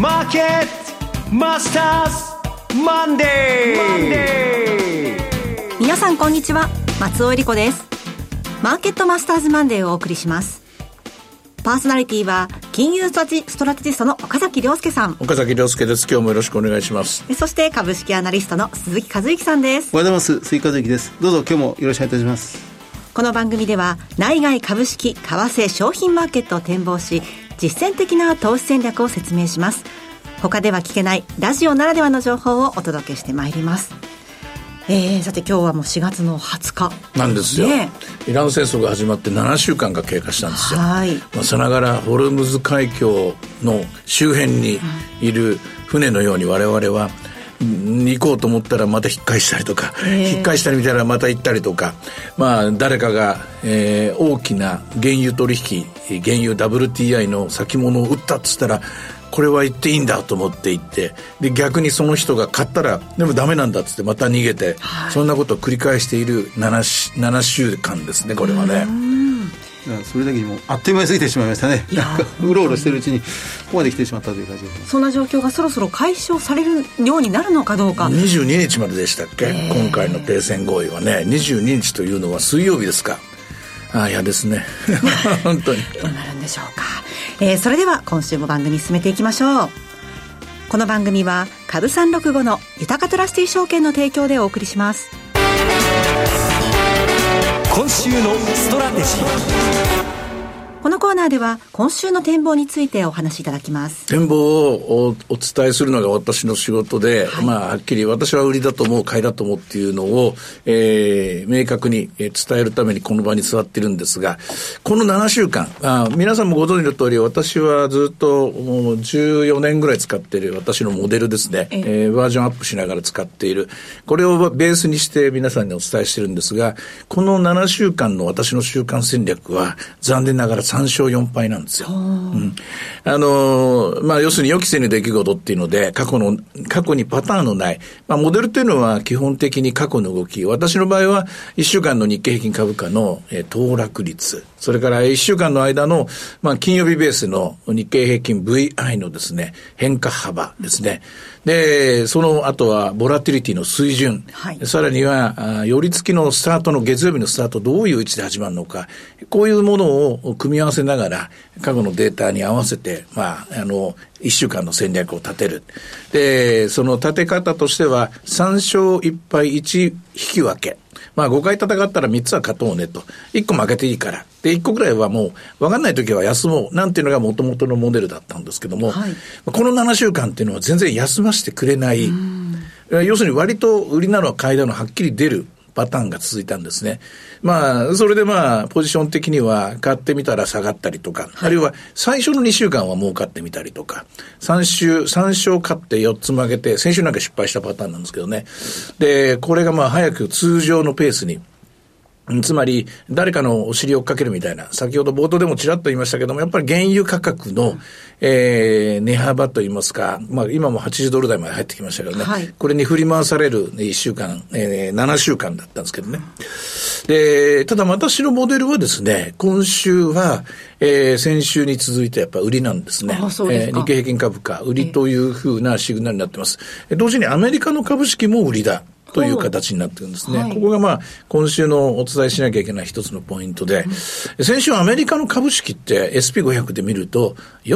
マーケットマスターズマンデー。 皆さんこんにちは、松尾恵理子です。マーケットマスターズマンデーをお送りします。パーソナリティは金融ストラテジストの岡崎亮介さん。 岡崎亮介です。今日もよろしくお願いします。 そして株式アナリストの鈴木和之さんです。 おはようございます。鈴木和之です。どうぞ今日もよろしくお願いいたします。 この番組では内外株式、為替、商品マーケットを展望し、実践的な投資戦略を説明します。他では聞けないラジオならではの情報をお届けしてまいります。さて今日はもう4月の20日なんですよ、イラン戦争が始まって7週間が経過したんですよ。さながらホルムズ海峡の周辺にいる船のように我々は行こうと思ったらまた引っ返したりとか、引っ返したり見たらまた行ったりとか、誰かが、大きな原油取引、原油 WTI の先物を売ったっつったらこれは言っていいんだと思って言って、で逆にその人が買ったらでもダメなんだっつってまた逃げて、そんなことを繰り返している 7週間ですね、これはね。 それだけにもあっという間に過ぎてしまいましたね。うろうろしてるうちにここまで来てしまったという感じです。 そんな状況がそろそろ解消されるようになるのかどうか。 22日まででしたっけ、今回の停戦合意はね。22日というのは水曜日ですか。嫌ですね本当にどうなるんでしょうか。それでは今週も番組進めていきましょう。この番組は株365の豊かトラスティ証券の提供でお送りします。 今週のストラテジー。 このコーナーでは今週の展望についてお話しいただきます。 展望をお伝えするのが私の仕事で、はっきり私は売りだと思う、買いだと思うっていうのを、明確に伝えるためにこの場に座ってるんですが、この7週間、皆さんもご存知の通り、私はずっともう14年ぐらい使っている私のモデルですね、バージョンアップしながら使っている、これをベースにして皆さんにお伝えしてるんですが、この7週間の私の週間戦略は残念ながら3勝4敗なんですよ。要するに予期せぬ出来事っていうので、過去にパターンのない、モデルというのは基本的に過去の動き、私の場合は1週間の日経平均株価の、騰落率、それから1週間の間の、金曜日ベースの日経平均 VI のですね、変化幅ですね。で、その後はボラティリティの水準、さらには寄り付きのスタートの月曜日のスタートどういう位置で始まるのか、こういうものを組み合わせながら過去のデータに合わせて1週間の戦略を立てる。で、その立て方としては3勝1敗1引き分け。5回戦ったら3つは勝とうねと。1個負けていいから。で、1個ぐらいはもう分かんないときは休もう。なんていうのが元々のモデルだったんですけども、この7週間っていうのは全然休ませてくれない。要するに割と売りなのは買いなのははっきり出るパターンが続いたんですね。それでポジション的には買ってみたら下がったりとか、あるいは最初の2週間は儲かってみたりとか、3勝買って4つ負けて、先週なんか失敗したパターンなんですけどね。で、これが早く通常のペースに、つまり誰かのお尻を追っかけるみたいな、先ほど冒頭でもちらっと言いましたけども、やっぱり原油価格の、値幅といいますか、今も80ドル台まで入ってきましたけどね、これに振り回される1週間、7週間だったんですけどね。で、ただ私のモデルはですね、今週は、先週に続いてやっぱ売りなんですね。日経平均株価売りというふうなシグナルになってます。同時にアメリカの株式も売りだという形になってるんですね。ここが今週のお伝えしなきゃいけない一つのポイントで、先週アメリカの株式って SP500 で見ると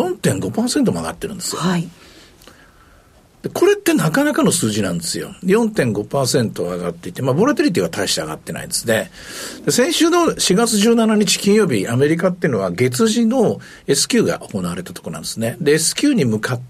4.5% も上がってるんですよ。これってなかなかの数字なんですよ。 4.5% 上がっていて、ボラティリティは大して上がってないんですね。先週の4月17日金曜日、アメリカっていうのは月次の S q が行われたところなんですね。で S q に向かって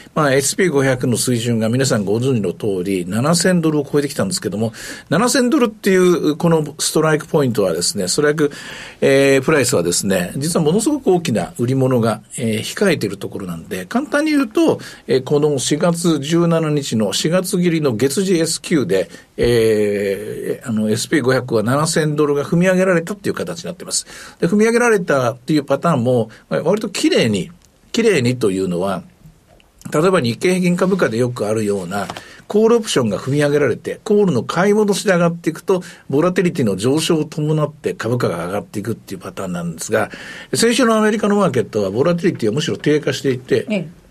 、SP500 の水準が皆さんご存知の通り7000ドルを超えてきたんですけども、7000ドルっていうこのストライクポイントはですね、ストライク、プライスはですね、実はものすごく大きな売り物が、控えているところなんで、簡単に言うと、この4月17日の4月切りの月次 S q で、SP500 は7000ドルが踏み上げられたっていう形になっています。で、踏み上げられたっていうパターンも割と綺麗にというのは、例えば日経平均株価でよくあるようなコールオプションが踏み上げられて、コールの買い戻しで上がっていくと、ボラテリティの上昇を伴って株価が上がっていくっていうパターンなんですが、先週のアメリカのマーケットはボラテリティはむしろ低下していて、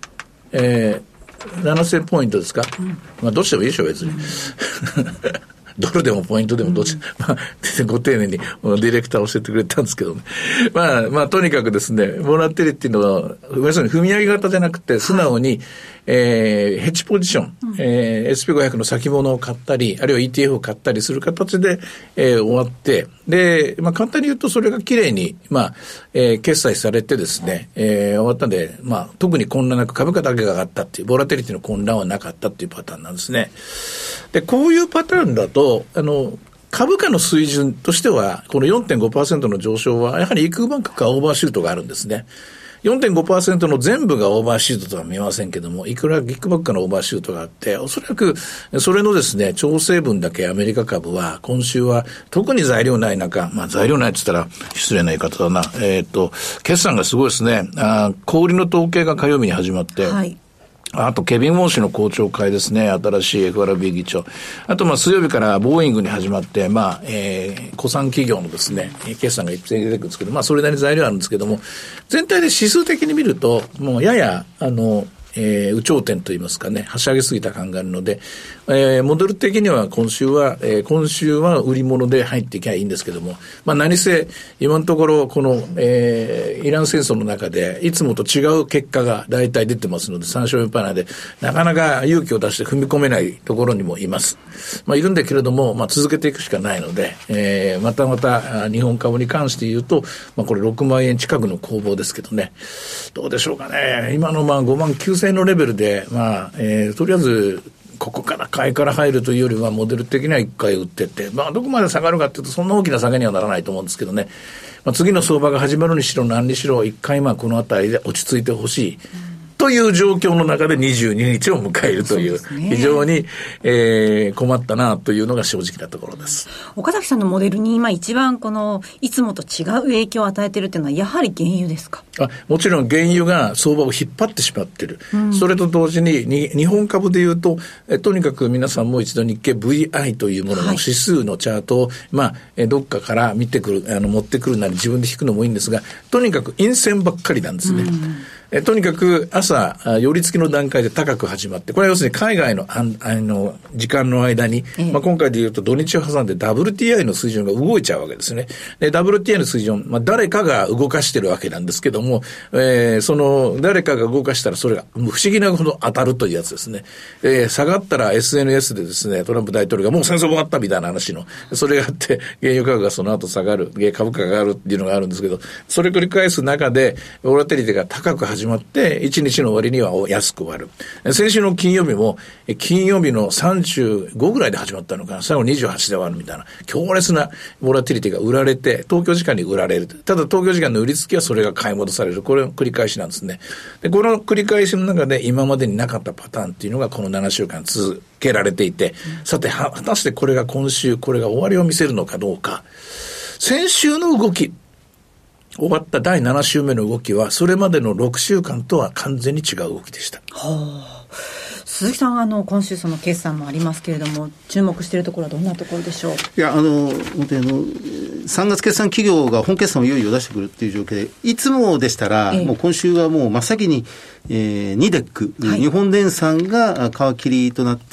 7000ポイントですか、まあどうしてもいいでしょ別に、ドルでもポイントでもどっち、まあ、ご丁寧にディレクター教えてくれたんですけどね。まあ、とにかくですね、ボラティリティのは、要するに踏み上げ型じゃなくて、素直に、ヘッジポジション、SP500 の先物を買ったり、あるいは ETF を買ったりする形で、終わって、で、まあ、簡単に言うと、それが綺麗に、まあ、決済されてですね、終わったんで、まあ、特に混乱なく株価だけが上がったっていう、ボラティリティの混乱はなかったっていうパターンなんですね。で、こういうパターンだと、株価の水準としては、この 4.5% の上昇は、やはりイクバンクかオーバーシュートがあるんですね。4.5% の全部がオーバーシュートとは見えませんけども、いくらビッグバックのオーバーシュートがあって、おそらくそれのですね、調整分だけアメリカ株は今週は特に材料ない中、まあ材料ないって言ったら失礼な言い方だな。決算がすごいですね。小売りの統計が火曜日に始まって、はい。あと、ケビン・ウォン氏の公聴会ですね。新しい FRB 議長。あと、まあ、水曜日からボーイングに始まって、まあ、古参企業のですね、決算が一斉に出てくるんですけど、まあ、それなりに材料あるんですけども、全体で指数的に見ると、もうやや、有頂天といいますかね、はし上げすぎた感があるので、モデル的には今週は売り物で入っていけばいいんですけども、まあ何せ、今のところこの、イラン戦争の中で、いつもと違う結果が大体出てますので、3勝4敗なので、なかなか勇気を出して踏み込めないところにもいます。まあいるんだけれども、まあ続けていくしかないので、また日本株に関して言うと、まあこれ6万円近くの攻防ですけどね、どうでしょうかね。今のまあ5万9000円のレベルで、まあ、とりあえず、ここから買いから入るというよりは、モデル的には一回売ってって、まあ、どこまで下がるかというと、そんな大きな下げにはならないと思うんですけどね。まあ、次の相場が始まるにしろ何にしろ、一回まあ、このあたりで落ち着いてほしい。という状況の中で22日を迎えるという、非常に、困ったなというのが正直なところです。 岡崎さんのモデルに今一番いつもと違う影響を与えているというのはやはり原油ですか？ もちろん原油が相場を引っ張ってしまっている。それと同時に日本株でいうと、とにかく皆さんも一度日経 VI というものの指数のチャートを、まあ、どっかから見てくる、持ってくるなり自分で引くのもいいんですが、とにかく陰線ばっかりなんですね。とにかく朝、寄り付きの段階で高く始まって、これは要するに海外の時間の間に、まあ、今回で言うと土日を挟んで WTI の水準が動いちゃうわけですね。で、WTI の水準、まあ、誰かが動かしてるわけなんですけども、その誰かが動かしたらそれが不思議なほど当たるというやつですね。下がったら SNS でですね、トランプ大統領がもう戦争終わったみたいな話の、それがあって、原油価格がその後下がる、株価が上がるっていうのがあるんですけど、それ繰り返す中で、ボラテリティが高く始まって、1日の終わりには安く終わる。先週の金曜日も、金曜日の35ぐらいで始まったのかな、最後28で終わるみたいな、強烈なボラティリティが売られて、東京時間に売られる。ただ東京時間の売り付きはそれが買い戻される。これの繰り返しなんですね。で、この繰り返しの中で今までになかったパターンっていうのがこの7週間続けられていて、さて、果たしてこれが今週、これが終わりを見せるのかどうか。先週の動き、終わった第7週目の動きは、それまでの6週間とは完全に違う動きでした。 鈴木さん、今週その決算もありますけれども、注目しているところはどんなところでしょう？ いや、本当に3月決算企業が本決算をいよいよ出してくるっていう状況で、いつもでしたら、もう今週はもう真っ先に、ニデック、日本電産が皮切りとなって、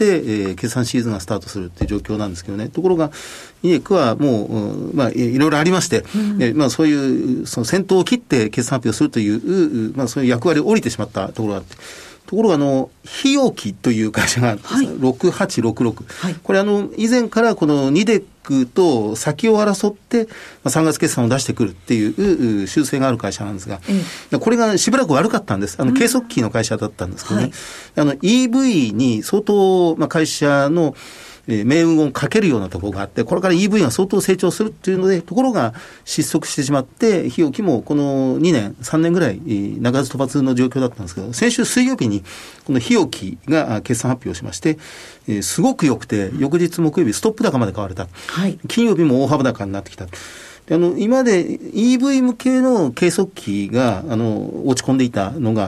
決算シーズンがスタートするっていう状況なんですけどね。ところが、ニデックはもう、まあ、いろいろありまして、まあ、そういう、その先頭を切って決算発表するという、まあ、そういう役割を降りてしまったところがあって、ところが日置という会社があるんです、6866、これ以前からこのニデックと先を争って3月決算を出してくるっていう習性がある会社なんですが、これがしばらく悪かったんです。計測器の会社だったんですけどね、EV に相当、まあ、会社の命運をかけるようなところがあって、これから EV が相当成長するっていうので、ところが失速してしまって、日置もこの2年、3年ぐらい、鳴かず飛ばずの状況だったんですけど、先週水曜日に、この日置が決算発表しまして、すごく良くて、翌日木曜日、ストップ高まで買われた。金曜日も大幅高になってきた。で今まで EV 向けの計測器が落ち込んでいたのが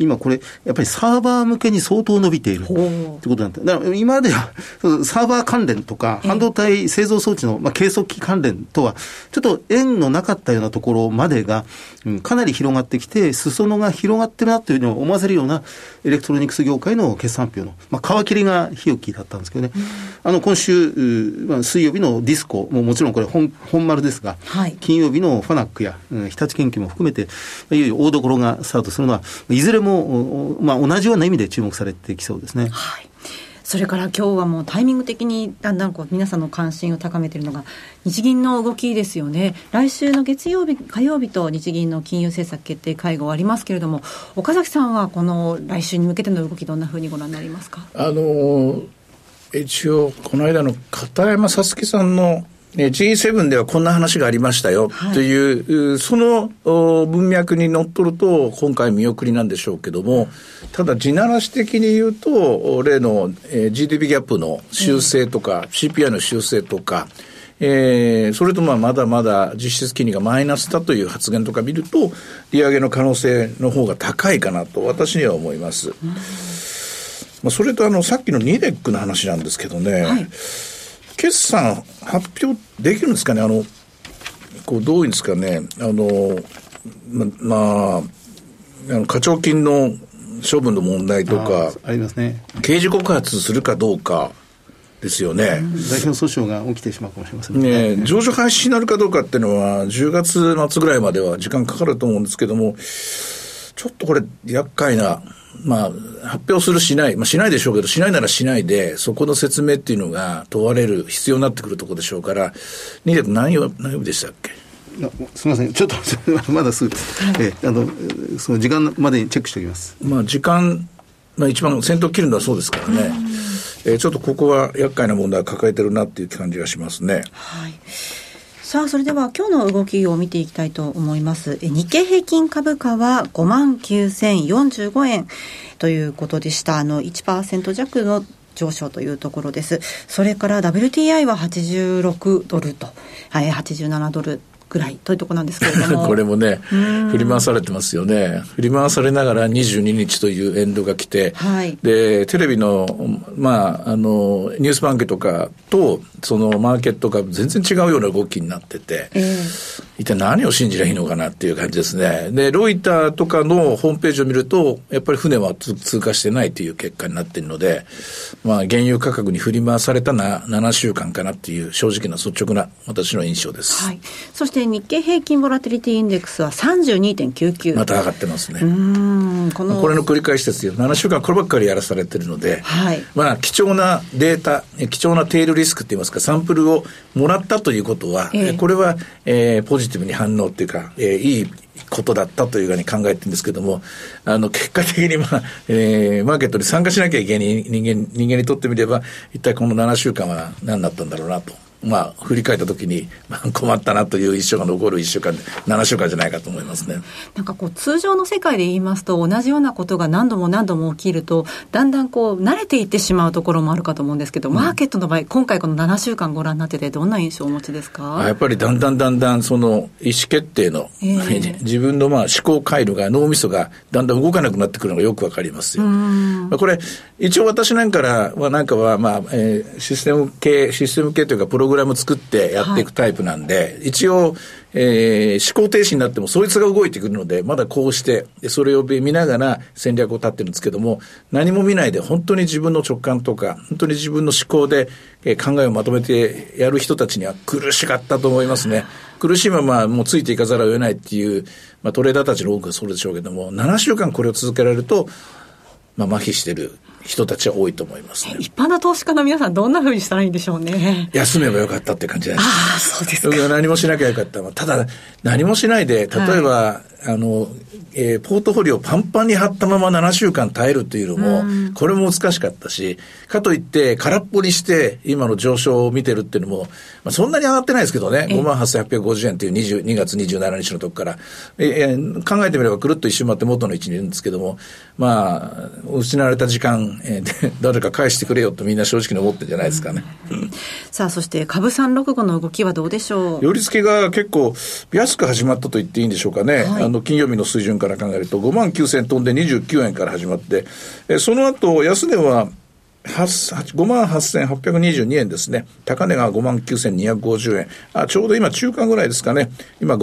今これやっぱりサーバー向けに相当伸びているということなんだ。だから今まではサーバー関連とか半導体製造装置の計測器関連とはちょっと縁のなかったようなところまでが、かなり広がってきて、裾野が広がってるなというのを思わせるようなエレクトロニクス業界の決算発表の、皮切りが日置だったんですけどね、今週、水曜日のディスコもちろんこれ本丸ですが、はい、金曜日のファナックや、日立研究も含めていよいよ大所がスタートするのは、いずれも、同じような意味で注目されてきそうですね。 はい、それから今日はもうタイミング的にだんだん皆さんの関心を高めているのが日銀の動きですよね。来週の月曜日火曜日と日銀の金融政策決定会合ありますけれども、岡崎さんはこの来週に向けての動きどんなふうにご覧になりますか？ 一応この間の片山さつきさんのG7 ではこんな話がありましたよという、はい、その文脈にのっとると今回見送りなんでしょうけども、ただ地ならし的に言うと例の GDP ギャップの修正とか、CPI の修正とか、それとまだまだ実質金利がマイナスだという発言とか見ると利上げの可能性の方が高いかなと私には思います。それとさっきのニデックの話なんですけどね、はい、決算発表できるんですかね。どういうんですかね。課徴金の処分の問題とか、 ありますね。 刑事告発するかどうかですよね。 代表訴訟が起きてしまうかもしれませんね。 上場廃止になるかどうかっていうのは10月末ぐらいまでは時間かかると思うんですけども、ちょっとこれ厄介な、発表するしない、しないでしょうけど、しないならしないで、そこの説明っていうのが問われる必要になってくるところでしょうから、何曜日でしたっけ？ すみません、ちょっとまだすぐ、その時間までにチェックしておきます。 時間、一番先頭切るのはそうですからね、ちょっとここは厄介な問題を抱えてるなっていう感じがしますね。 はい。さあ、それでは今日の動きを見ていきたいと思います。日経平均株価は 59,045 円ということでした。1% 弱の上昇というところです。それから WTI は86ドルと、87ドルぐらいというところなんですけれどもこれもね振り回されてますよね。振り回されながら22日というエンドが来て、はい、でテレビのニュース番組とかとそのマーケットが全然違うような動きになってて、一体何を信じりゃいいのかなっていう感じですね。でロイターとかのホームページを見るとやっぱり船は通過してないという結果になっているので、原油価格に振り回された7週間かなっていう正直な率直な私の印象です。 はい、そして日経平均ボラティリティインデックスは 32.99 また上がってますね。これの繰り返しですよ。7週間こればっかりやらされてるので、はい、貴重なデータ、貴重なテールリスクって言いますか、サンプルをもらったということは、これは、ポジティブに反応っていうか、いいことだったというふうに考えてるんですけども、結果的にマーケットに参加しなきゃいけない人間にとってみれば、一体この7週間は何だったんだろうなと。振り返ったときに、困ったなという一週間残る1週間で7週間じゃないかと思いますね。 なんか通常の世界で言いますと同じようなことが何度も何度も起きるとだんだん慣れていってしまうところもあるかと思うんですけど、マーケットの場合今回この7週間ご覧になっててどんな印象をお持ちですか？やっぱりだんだんその意思決定の、自分の思考回路が脳みそがだんだん動かなくなってくるのがよくわかりますよ。これ一応私なんかはシステム系というかプログラム作ってやっていくタイプなんで、一応、思考停止になってもそいつが動いてくるのでまだこうしてそれを見ながら戦略を立ってるんですけども、何も見ないで本当に自分の直感とか本当に自分の思考で考えをまとめてやる人たちには苦しかったと思いますね。苦しいままもうついていかざるを得ないっていう、トレーダーたちの多くはそうでしょうけども、7週間これを続けられると麻痺してる人たちは多いと思いますね。 一般の投資家の皆さんどんな風にしたらいいんでしょうね。 休めばよかったって感じじゃないですか。 そうですか。 何もしなきゃよかった。ただ何もしないで、例えば、ポートフォリオをパンパンに張ったまま7週間耐えるというのも、これも難しかったし、かといって空っぽにして今の上昇を見てるっていうのも、そんなに上がってないですけどね、58,850 円という2月27日のとこから、考えてみればくるっと一周回って元の位置にいるんですけども、失われた時間、で誰か返してくれよとみんな正直に思ってるんじゃないですかね。 さあ、そして株365の動きはどうでしょう。 寄り付けが結構安く始まったと言っていいんでしょうかね。はい、 金曜日の水準から考えると5万9000飛んで29円から始まって、その後安値は58,822 円ですね。高値が 59,250 円。ちょうど今中間ぐらいですかね。今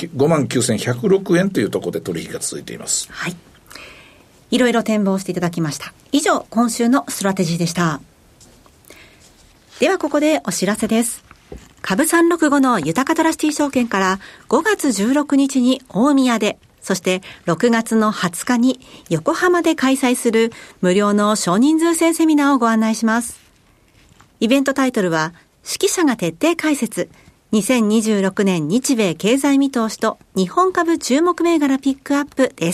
59,106 円というところで取引が続いています。 はい。いろいろ展望していただきました。以上、今週のストラテジーでした。ではここでお知らせです。株365の豊かトラシティ証券から5月16日に大宮で、そして6月の20日に横浜で開催する無料の少人数制セミナーをご案内します。イベントタイトルは、識者が徹底解説、2026年日米経済見通しと日本株注目銘柄ピックアップです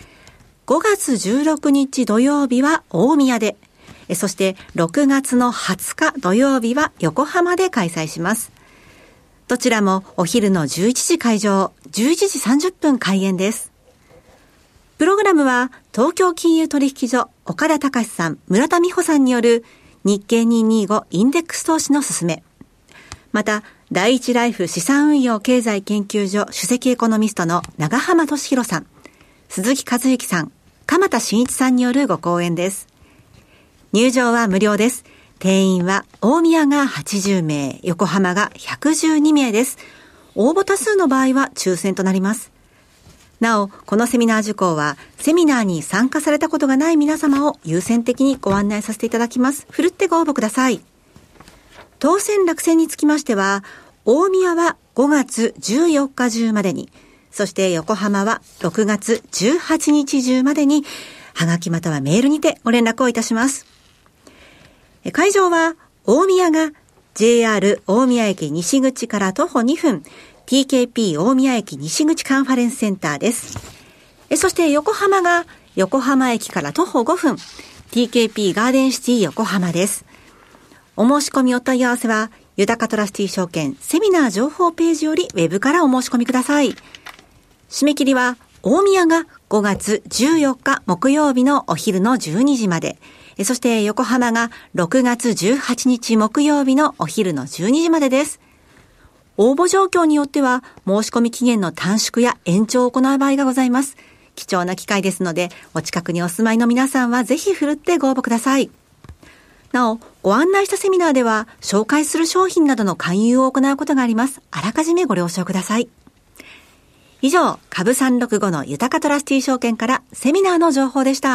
。5月16日土曜日は大宮で、そして6月の20日土曜日は横浜で開催します。どちらもお昼の11時開場、11時30分開演です。プログラムは東京金融取引所岡田隆さん、村田美穂さんによる日経225インデックス投資のすすめ。また、第一ライフ資産運用経済研究所首席エコノミストの長浜俊弘さん、鈴木和之さん、鎌田真一さんによるご講演です。入場は無料です。定員は大宮が80名、横浜が112名です。応募多数の場合は抽選となります。なお、このセミナー受講は、セミナーに参加されたことがない皆様を優先的にご案内させていただきます。ふるってご応募ください。当選落選につきましては、大宮は5月14日中までに、そして横浜は6月18日中までに、はがきまたはメールにてご連絡をいたします。会場は大宮が JR 大宮駅西口から徒歩2分 TKP 大宮駅西口カンファレンスセンターです。そして横浜が横浜駅から徒歩5分 TKP ガーデンシティ横浜です。お申し込みお問い合わせは豊かトラスティ証券セミナー情報ページよりウェブからお申し込みください。締め切りは大宮が5月14日木曜日のお昼の12時まで、そして横浜が6月18日木曜日のお昼の12時までです。応募状況によっては申し込み期限の短縮や延長を行う場合がございます。貴重な機会ですので、お近くにお住まいの皆さんはぜひふるってご応募ください。なお、ご案内したセミナーでは紹介する商品などの勧誘を行うことがあります。あらかじめご了承ください。以上、株365の豊かトラスティ証券からセミナーの情報でした。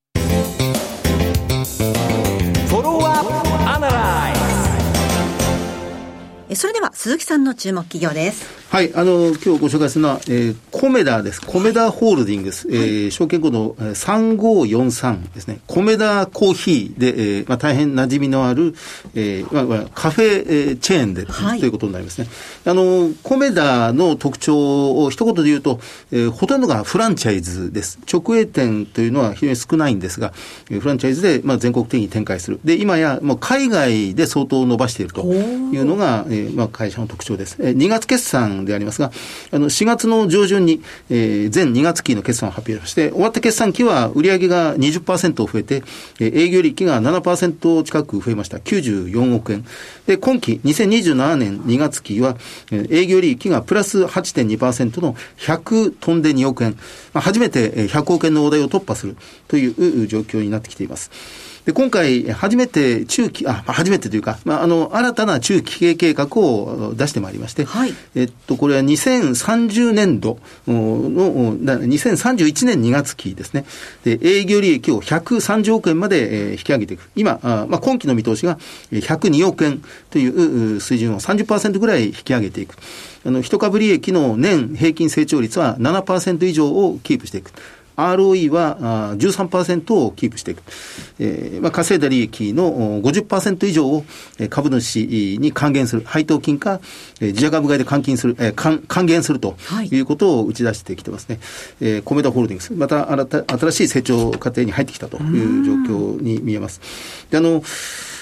それでは鈴木さんの注目企業です。 はい、今日ご紹介するのは、コメダです。コメダホールディングス、証券コード3543ですね。コメダコーヒーで、大変馴染みのある、カフェ、チェーンで、ということになりますね。コメダの特徴を一言で言うと、ほとんどがフランチャイズです。直営店というのは非常に少ないんですが、フランチャイズで、全国的に展開する。で、今やもう海外で相当伸ばしているというのが、会社の特徴です。2月決算でありますが、4月の上旬に、全2月期の決算を発表して、終わった決算期は売上が 20% 増えて、営業利益が 7% 近く増えました。94億円。で、今期2027年2月期は、営業利益がプラス 8.2% の100飛んで2億円。初めて100億円の大台を突破するという状況になってきています。で、今回、初めてというか、新たな中期経営計画を出してまいりまして、これは2030年度の、2031年2月期ですね。で、営業利益を130億円まで引き上げていく。今、今期の見通しが102億円という水準を 30% ぐらい引き上げていく。一株利益の年平均成長率は 7% 以上をキープしていく。ROE は 13% をキープしていく。稼いだ利益の 50% 以上を株主に還元する。配当金か自社株買いで還元するということを打ち出してきてますね。コメダホールディングス。また新しい成長過程に入ってきたという状況に見えます。で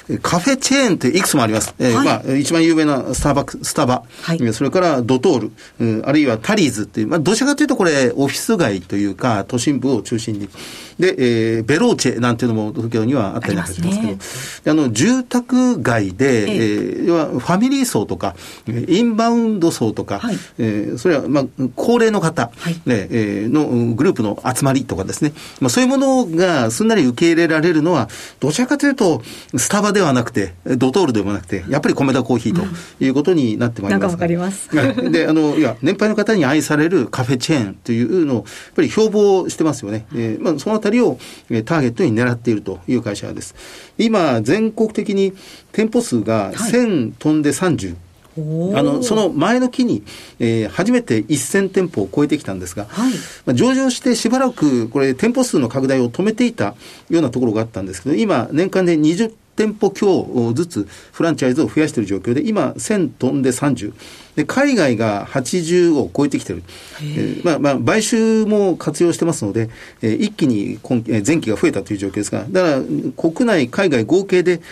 カフェチェーンっていくつもあります。一番有名なスタバ、はい、それからドトール、あるいはタリーズっていう、どちらかというとこれオフィス街というか都心部を中心にで、ベローチェなんていうのも東京にはあったりなんかしますけど、住宅街で、要はファミリー層とかインバウンド層とか、はい、それは高齢の方、はい、のグループの集まりとかですね、そういうものがすんなり受け入れられるのはどちらかというとスタバではなくてドトールでもなくてやっぱりコメダコーヒーということになってまいります。 なんかわかります。 で、いや年配の方に愛されるカフェチェーンというのをやっぱり標榜してますよね。そのあたりをターゲットに狙っているという会社です。今全国的に店舗数が1000飛んで30、その前の期に、初めて1000店舗を超えてきたんですが、はい、上場してしばらくこれ店舗数の拡大を止めていたようなところがあったんですけど、今年間で20店舗強ずつフランチャイズを増やしている状況で、今1000飛んで30で、海外が80を超えてきている。買収も活用してますので、一気に前期が増えたという状況ですが、だから国内海外合計で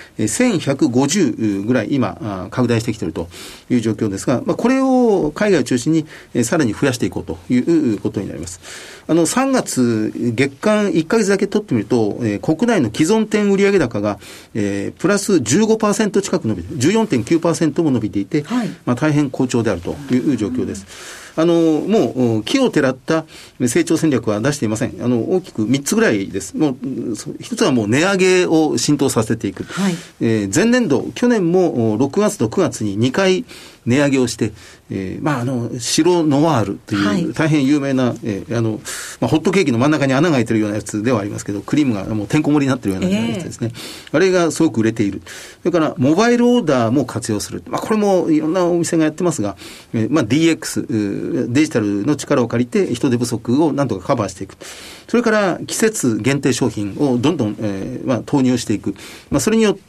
1150ぐらい今拡大してきているという状況ですが、これを海外を中心にさらに増やしていこうということになります。3月月間1ヶ月だけ取ってみると、国内の既存店売上高が、プラス 15% 近く伸びて 14.9% も伸びていて、はい、大変好調であるという状況です。もう木をてらった成長戦略は出していません。大きく3つぐらいです。もう一つはもう値上げを浸透させていく。はい、前年度去年も6月と9月に2回値上げをして、白ノワールという大変有名な、ホットケーキの真ん中に穴が開いてるようなやつではありますけど、クリームがもうてんこ盛りになってるようなやつですね。あれがすごく売れている。それからモバイルオーダーも活用する。これもいろんなお店がやってますが、DX、デジタルの力を借りて人手不足をなんとかカバーしていく。それから季節限定商品をどんどん、投入していく。それによって、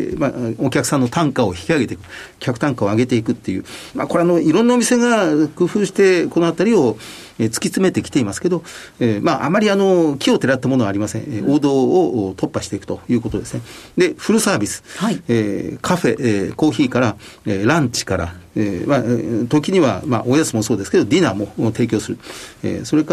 お客さんの単価を引き上げていく。客単価を上げていくっていう。これいろんなお店が工夫してこのあたりを突き詰めてきていますけど、あまり木をてらったものはありません。王道を突破していくということですね。で、フルサービス。はい、カフェ、コーヒーから、ランチから、時には、おやつもそうですけど、ディナーも提供する。それから、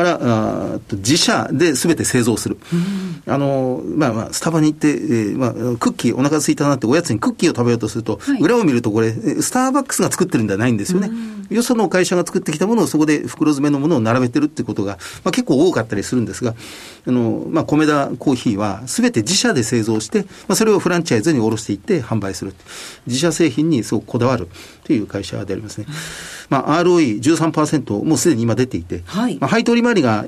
自社で全て製造する。スタバに行って、クッキー、お腹空いたなっておやつにクッキーを食べようとすると、はい、裏を見るとこれ、スターバックスが作ってるんではないんですよね。よその会社が作ってきたものをそこで袋詰めのものを並べてるってことが、結構多かったりするんですが、コメダコーヒーは全て自社で製造して、それをフランチャイズに卸していって販売する。自社製品にすごくこだわるという会社でありますね。ROE13% もうすでに今出ていて、はい、配当利回りが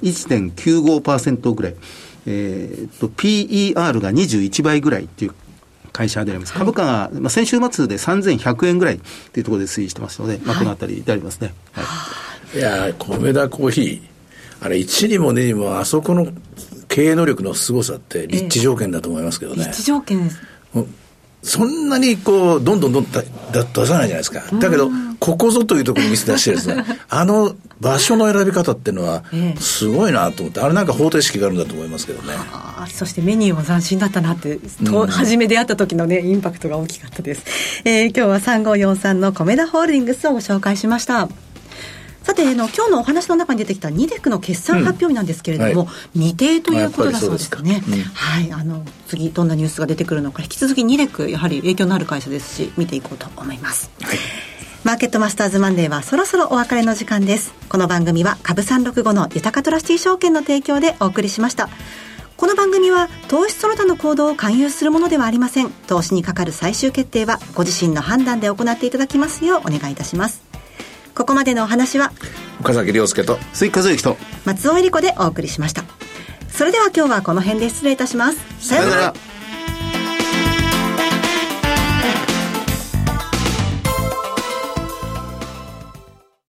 1.95% ぐらい、PER が21倍ぐらいっていう会社であります。株価が、先週末で3100円ぐらいというところで推移してますので、このあたりでありますね。はい、いやコメダコーヒー、あれ1にも2にもあそこの経営能力の凄さって立地条件だと思いますけどね。 立地条件です。 そんなにどんどん出さないじゃないですか。だけどここぞというところに見せ出してですね、場所の選び方っていうのはすごいなと思って、あれなんか方程式があるんだと思いますけどね。 そしてメニューも斬新だったなって、初め出会った時のねインパクトが大きかったです。今日は3543のコメダホールディングスをご紹介しました。さて今日のお話の中に出てきたニデックの決算発表日なんですけれども、未定ということだそうですね。はい、次どんなニュースが出てくるのか、引き続きニデックやはり影響のある会社ですし、見ていこうと思います。はい、マーケットマスターズマンデーはそろそろお別れの時間です。この番組は株365の豊かトラスティ証券の提供でお送りしました。この番組は投資その他の行動を勧誘するものではありません。投資にかかる最終決定はご自身の判断で行っていただきますようお願いいたします。ここまでのお話は岡崎亮介と鈴木和之と松尾恵理子でお送りしました。それでは今日はこの辺で失礼いたします。 さようなら。